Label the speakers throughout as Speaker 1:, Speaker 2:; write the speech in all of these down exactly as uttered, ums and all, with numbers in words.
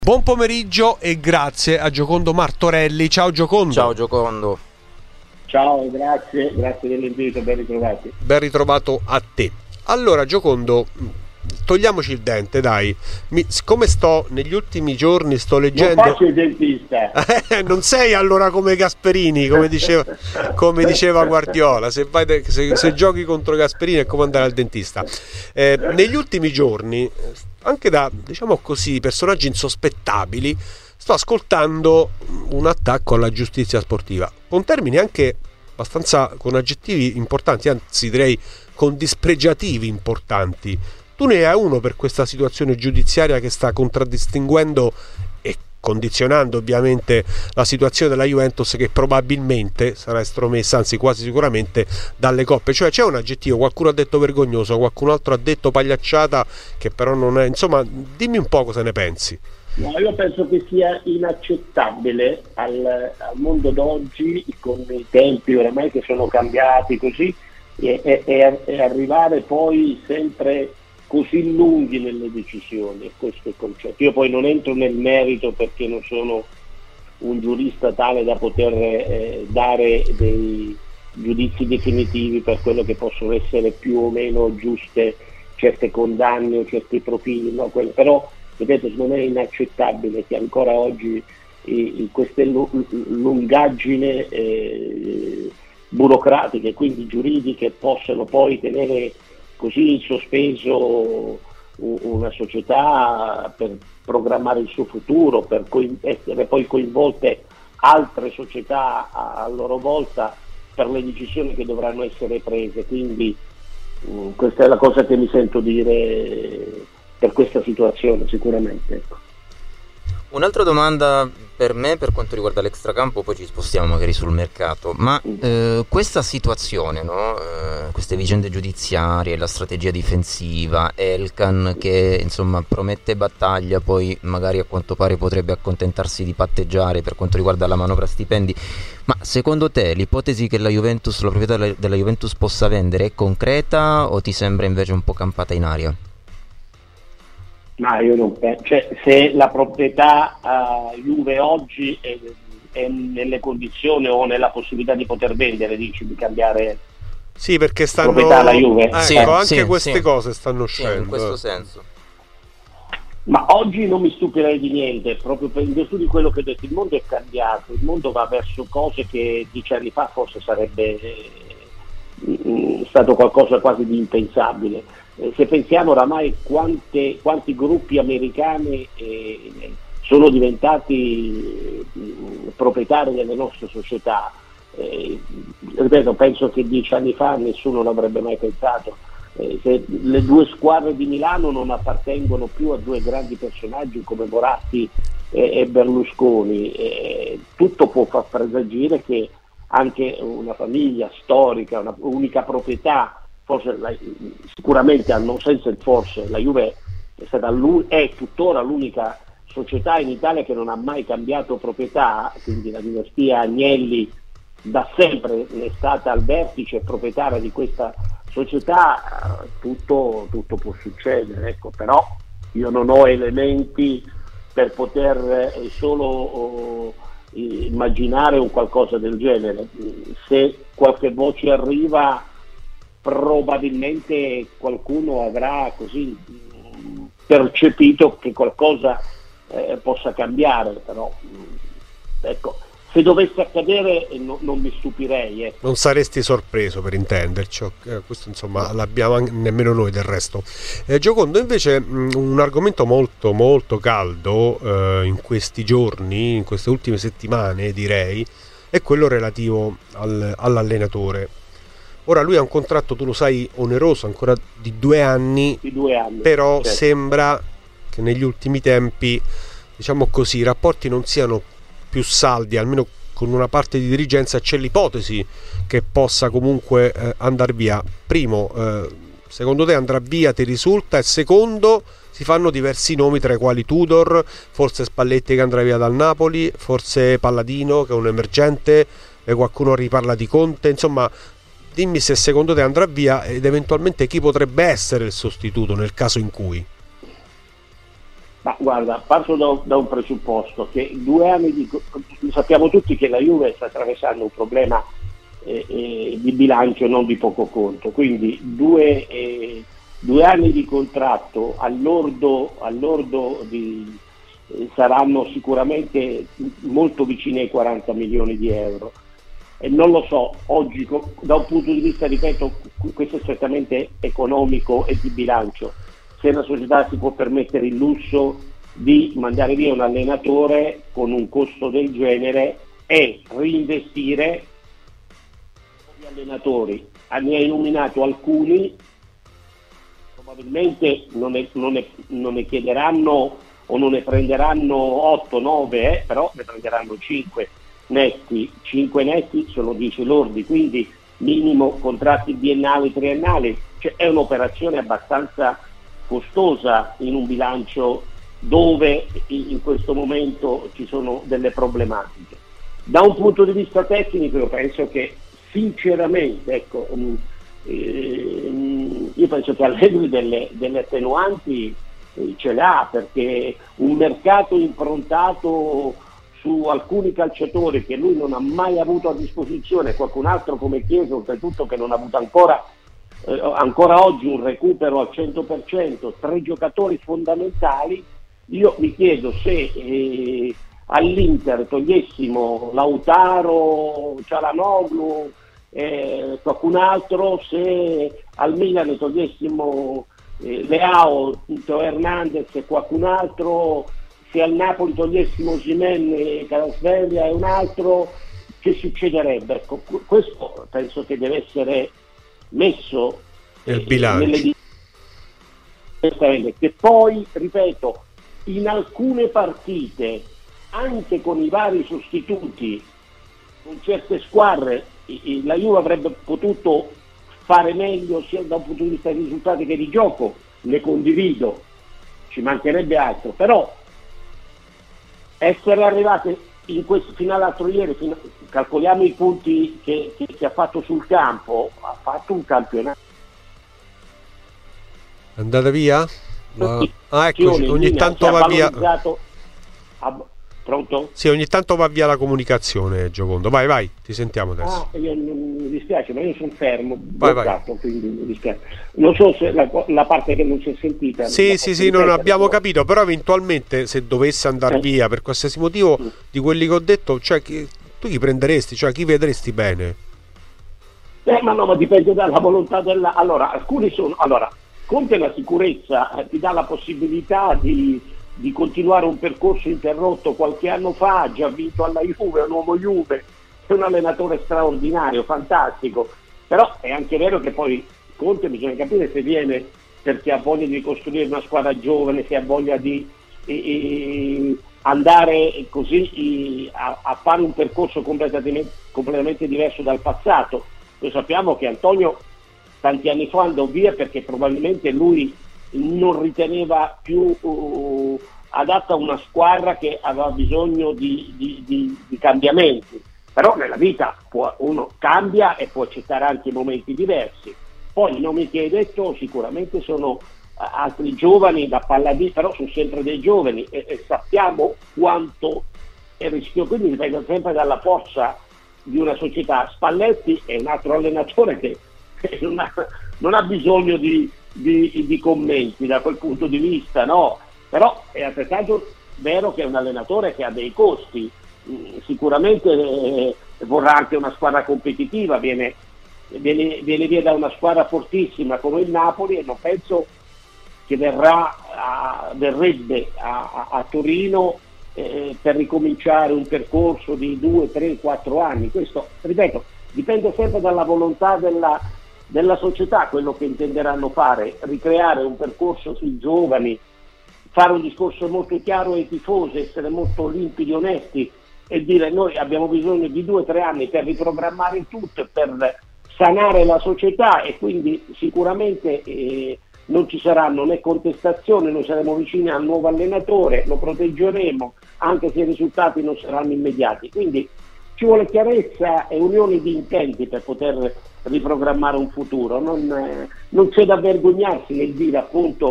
Speaker 1: Buon pomeriggio e grazie a Giocondo Martorelli. Ciao Giocondo.
Speaker 2: Ciao Giocondo.
Speaker 3: Ciao, grazie, grazie dell'invito, ben ritrovati.
Speaker 1: Ben ritrovato a te. Allora Giocondo, togliamoci il dente, dai. Mi, siccome sto negli ultimi giorni sto leggendo.
Speaker 3: Non faccio il dentista.
Speaker 1: Non sei allora come Gasperini, come diceva, come diceva Guardiola. Se, vai de, se, se giochi contro Gasperini è come andare al dentista. Eh, negli ultimi giorni, anche da, diciamo così, personaggi insospettabili, sto ascoltando un attacco alla giustizia sportiva, con termini anche abbastanza, con aggettivi importanti, anzi direi con dispregiativi importanti. Tu ne hai uno per questa situazione giudiziaria che sta contraddistinguendo e condizionando ovviamente la situazione della Juventus, che probabilmente sarà estromessa, anzi quasi sicuramente, dalle coppe. Cioè c'è un aggettivo, qualcuno ha detto vergognoso, qualcun altro ha detto pagliacciata, che però non è, insomma, dimmi un po' cosa ne pensi.
Speaker 3: No, io penso che sia inaccettabile al, al mondo d'oggi, con i tempi oramai che sono cambiati così, e, e, e arrivare poi sempre così lunghi nelle decisioni. Questo è il concetto. Io poi non entro nel merito perché non sono un giurista tale da poter eh, dare dei giudizi definitivi per quello che possono essere più o meno giuste certe condanne o certi profili, no? Quello, però vedete, non è inaccettabile che ancora oggi eh, queste lungaggini eh, burocratiche, quindi giuridiche, possano poi tenere così in sospeso una società per programmare il suo futuro, per essere poi coinvolte altre società a loro volta per le decisioni che dovranno essere prese. Quindi mh, questa è la cosa che mi sento dire per questa situazione, sicuramente. Ecco.
Speaker 2: Un'altra domanda per me per quanto riguarda l'extracampo, poi ci spostiamo magari sul mercato, ma eh, questa situazione, no? eh, queste vicende giudiziarie, la strategia difensiva, Elkan che insomma promette battaglia, poi magari a quanto pare potrebbe accontentarsi di patteggiare per quanto riguarda la manovra stipendi, ma secondo te l'ipotesi che la Juventus, la proprietà della Juventus possa vendere è concreta o ti sembra invece un po' campata in aria?
Speaker 3: Ma io non penso, cioè, se la proprietà uh, Juve oggi è, è nelle condizioni o nella possibilità di poter vendere, dici, di cambiare
Speaker 1: sì, perché stanno
Speaker 3: proprietà alla Juve.
Speaker 1: Ecco,
Speaker 2: sì,
Speaker 1: anche
Speaker 2: sì,
Speaker 1: queste
Speaker 2: sì.
Speaker 1: cose stanno
Speaker 2: Sì,
Speaker 1: uscendo.
Speaker 2: in questo senso.
Speaker 3: Ma oggi non mi stupirei di niente, proprio per in virtù di quello che ho detto. Il mondo è cambiato, il mondo va verso cose che dieci anni fa forse sarebbe eh, stato qualcosa quasi di impensabile. Eh, se pensiamo oramai quante, quanti gruppi americani eh, sono diventati eh, proprietari delle nostre società, eh, ripeto, penso che dieci anni fa nessuno l'avrebbe mai pensato. Eh, se le due squadre di Milano non appartengono più a due grandi personaggi come Moratti e, e Berlusconi, eh, tutto può far presagire che anche una famiglia storica, una unica proprietà, forse la, sicuramente hanno senza il forse, la Juve è stata è tuttora l'unica società in Italia che non ha mai cambiato proprietà, quindi la dinastia Agnelli da sempre è stata al vertice proprietaria di questa società. Tutto, tutto può succedere, ecco, però io non ho elementi per poter eh, solo oh, immaginare un qualcosa del genere. Se qualche voce arriva, probabilmente qualcuno avrà così mh, percepito che qualcosa eh, possa cambiare, però mh, ecco, se dovesse accadere eh, no, non mi stupirei. Ecco.
Speaker 1: Non saresti sorpreso, per intenderci, eh, questo insomma l'abbiamo anche, nemmeno noi del resto. Eh, Giocondo, invece mh, un argomento molto molto caldo eh, in questi giorni, in queste ultime settimane direi, è quello relativo al, all'allenatore. Ora lui ha un contratto, tu lo sai, oneroso ancora di due anni,
Speaker 3: di due anni
Speaker 1: però
Speaker 3: certo.
Speaker 1: Sembra che negli ultimi tempi, diciamo così, i rapporti non siano più saldi, almeno con una parte di dirigenza. C'è l'ipotesi che possa comunque eh, andare via. Primo, eh, secondo te andrà via, ti risulta? E secondo, si fanno diversi nomi, tra i quali Tudor, forse Spalletti che andrà via dal Napoli, forse Palladino che è un emergente, e qualcuno riparla di Conte, insomma. Dimmi se secondo te andrà via ed eventualmente chi potrebbe essere il sostituto nel caso in cui.
Speaker 3: Ma guarda, parto da, da un presupposto, che due anni di... sappiamo tutti che la Juve sta attraversando un problema eh, eh, di bilancio non di poco conto, quindi due, eh, due anni di contratto all'ordo, all'ordo di, eh, saranno sicuramente molto vicini ai quaranta milioni di euro. E non lo so, oggi da un punto di vista, ripeto, questo è strettamente economico e di bilancio, se una società si può permettere il lusso di mandare via un allenatore con un costo del genere e reinvestire gli allenatori. Ne hai nominato alcuni, probabilmente non ne, non ne, non ne chiederanno o non ne prenderanno otto nove, eh, però ne prenderanno cinque netti, cinque netti sono dieci lordi, quindi minimo contratti biennali, triennali, cioè è un'operazione abbastanza costosa in un bilancio dove in questo momento ci sono delle problematiche. Da un punto di vista tecnico io penso che sinceramente, ecco, eh, io penso che Allegri delle, delle attenuanti eh, ce l'ha, perché un mercato improntato su alcuni calciatori che lui non ha mai avuto a disposizione, qualcun altro come Chiesa oltretutto che non ha avuto ancora eh, ancora oggi un recupero al cento per cento, tre giocatori fondamentali. Io mi chiedo se eh, all'Inter togliessimo Lautaro, Cialanoglu, eh, qualcun altro, se al Milan ne togliessimo eh, Leao, Teo Hernandez e qualcun altro, se al Napoli togliessimo Osimhen, Kvaratskhelia e un altro, che succederebbe? Ecco, questo penso che deve essere messo
Speaker 1: nel bilancio,
Speaker 3: nelle... che poi, ripeto, in alcune partite, anche con i vari sostituti, con certe squadre, la Juve avrebbe potuto fare meglio sia da un punto di vista dei risultati che di gioco, ne condivido, ci mancherebbe altro, però essere arrivate in questo, fino all'altro ieri, fino, calcoliamo i punti che, che, che ha fatto sul campo, ha fatto un campionato.
Speaker 1: È andata via? No. Ah, eccoci, ogni tanto va via.
Speaker 3: A... Pronto?
Speaker 1: Sì, ogni tanto va via la comunicazione, Giocondo. Vai, vai, ti sentiamo adesso.
Speaker 3: Ah, io, mi dispiace, ma io sono fermo,
Speaker 1: vai,
Speaker 3: bloccato, vai. Quindi mi dispiace. Non so se la, la parte che non si è sentita.
Speaker 1: Sì, sì, sì, non abbiamo capito, però eventualmente se dovesse andare eh. via per qualsiasi motivo mm. di quelli che ho detto, cioè chi, tu chi prenderesti, cioè chi vedresti bene?
Speaker 3: Eh, ma no, ma dipende dalla volontà della... Allora, alcuni sono... Allora, Conte la sicurezza eh, ti dà la possibilità di, di continuare un percorso interrotto qualche anno fa, ha già vinto alla Juve, è un uomo Juve, è un allenatore straordinario, fantastico, però è anche vero che poi Conte bisogna capire se viene perché ha voglia di costruire una squadra giovane, se ha voglia di eh, eh, andare così eh, a, a fare un percorso completamente, completamente diverso dal passato. Noi sappiamo che Antonio tanti anni fa andò via perché probabilmente lui non riteneva più uh, adatta a una squadra che aveva bisogno di, di, di, di cambiamenti, però nella vita può, uno cambia e può accettare anche momenti diversi. Poi i nomi che hai detto sicuramente sono uh, altri giovani da palladini, però sono sempre dei giovani e, e sappiamo quanto è rischioso, quindi dipende sempre dalla forza di una società. Spalletti è un altro allenatore che Non ha, non ha bisogno di, di, di commenti da quel punto di vista, no? Però è altrettanto vero che è un allenatore che ha dei costi, sicuramente eh, vorrà anche una squadra competitiva, viene, viene, viene via da una squadra fortissima come il Napoli e non penso che verrà a, verrebbe a, a, a Torino eh, per ricominciare un percorso di due, tre, quattro anni. Questo, ripeto, dipende sempre dalla volontà della della società, quello che intenderanno fare, ricreare un percorso sui giovani, fare un discorso molto chiaro ai tifosi, essere molto limpidi, onesti e dire noi abbiamo bisogno di due o tre anni per riprogrammare tutto, per sanare la società e quindi sicuramente eh, non ci saranno né contestazioni, noi saremo vicini al nuovo allenatore, lo proteggeremo anche se i risultati non saranno immediati. Quindi ci vuole chiarezza e unione di intenti per poter riprogrammare un futuro, non, eh, non c'è da vergognarsi nel dire appunto che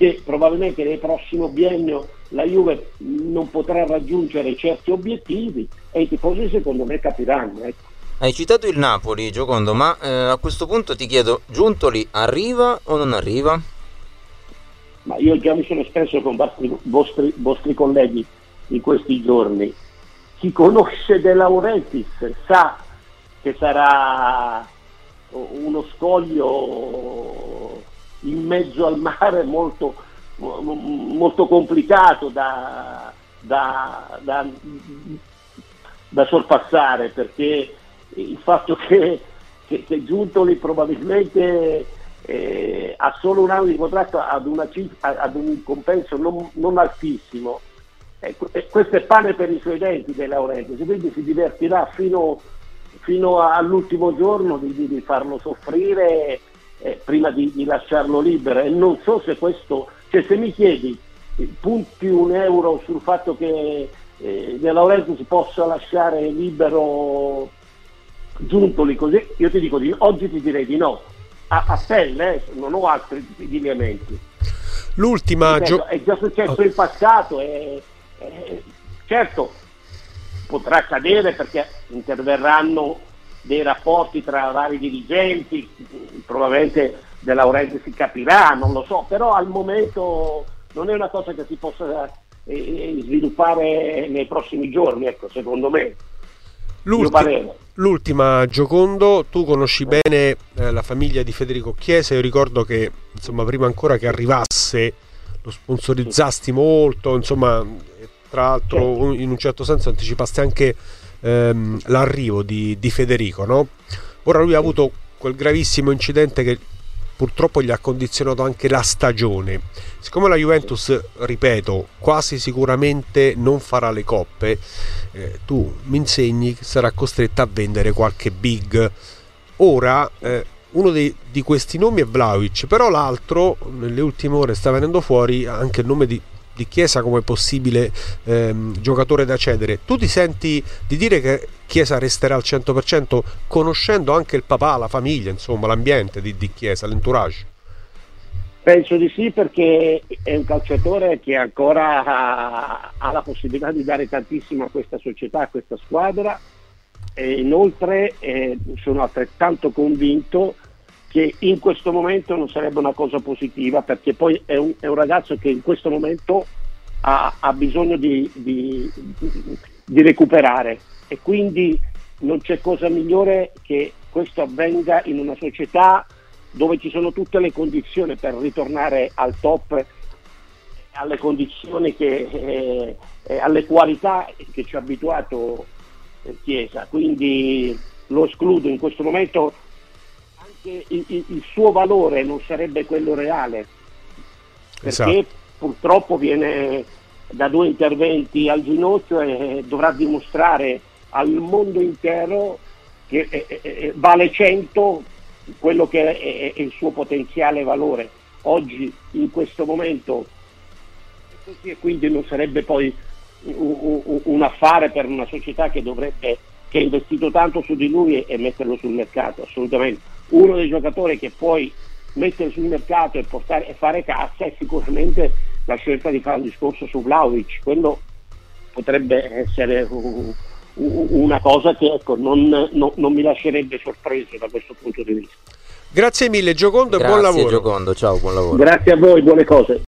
Speaker 3: che probabilmente nel prossimo biennio la Juve non potrà raggiungere certi obiettivi e i tifosi secondo me capiranno. Ecco.
Speaker 2: Hai citato il Napoli, Giocondo, ma eh, a questo punto ti chiedo, Giuntoli arriva o non arriva?
Speaker 3: Ma io già mi sono espresso con vostri, vostri, vostri colleghi in questi giorni. Chi conosce De Laurentiis sa che sarà uno scoglio in mezzo al mare molto, molto complicato da, da, da, da sorpassare, perché il fatto che, che, che Giuntoli probabilmente eh, ha solo un anno di contratto ad, una, ad un compenso non, non altissimo, eh, questo è pane per i suoi denti De Laurentiis, quindi si divertirà fino, fino all'ultimo giorno di, di farlo soffrire eh, prima di, di lasciarlo libero. E non so se questo, cioè se mi chiedi punti un euro sul fatto che eh, De Laurentiis si possa lasciare libero Giuntoli così, io ti dico di, oggi ti direi di no, a, a pelle, eh, non ho altri lineamenti.
Speaker 1: L'ultima
Speaker 3: gio- è già successo in passato e, e certo potrà accadere perché interverranno dei rapporti tra vari dirigenti, probabilmente De Laurentiis si capirà, non lo so, però al momento non è una cosa che si possa eh, sviluppare nei prossimi giorni, ecco, secondo me.
Speaker 1: L'ultima, l'ultima Giocondo, tu conosci bene eh, la famiglia di Federico Chiesa, io ricordo che insomma prima ancora che arrivasse lo sponsorizzasti molto, insomma tra l'altro in un certo senso anticipaste anche ehm, l'arrivo di, di Federico, no? Ora lui ha avuto quel gravissimo incidente che purtroppo gli ha condizionato anche la stagione. Siccome la Juventus, ripeto, quasi sicuramente non farà le coppe, eh, tu mi insegni che sarà costretta a vendere qualche big. Ora eh, uno dei, di questi nomi è Vlahovic, però l'altro nelle ultime ore sta venendo fuori anche il nome di, di Chiesa come possibile ehm, giocatore da cedere. Tu ti senti di dire che Chiesa resterà al cento per cento, conoscendo anche il papà, la famiglia, insomma l'ambiente di, di Chiesa, l'entourage?
Speaker 3: Penso di sì, perché è un calciatore che ancora ha, ha la possibilità di dare tantissimo a questa società, a questa squadra, e inoltre eh, sono altrettanto convinto che in questo momento non sarebbe una cosa positiva, perché poi è un, è un ragazzo che in questo momento ha, ha bisogno di, di, di recuperare, e quindi non c'è cosa migliore che questo avvenga in una società dove ci sono tutte le condizioni per ritornare al top, alle condizioni che, eh, eh, alle qualità che ci ha abituato eh, Chiesa. Quindi lo escludo in questo momento. Anche il, il, il suo valore non sarebbe quello reale, perché esatto, purtroppo viene da due interventi al ginocchio e dovrà dimostrare al mondo intero che eh, eh, vale cento quello che è, è il suo potenziale valore. Oggi in questo momento è così, e quindi non sarebbe poi un, un, un affare per una società che dovrebbe, che ha investito tanto su di lui e, e metterlo sul mercato. Assolutamente uno dei giocatori che puoi mettere sul mercato e portare e fare cassa è sicuramente la scelta di fare un discorso su Vlahovic. Quello potrebbe essere un, una cosa che ecco, non, non, non mi lascerebbe sorpreso da questo punto di vista.
Speaker 1: Grazie mille Giocondo e
Speaker 2: Grazie,
Speaker 1: buon lavoro.
Speaker 2: Giocondo, ciao, buon lavoro.
Speaker 3: Grazie a voi, buone cose.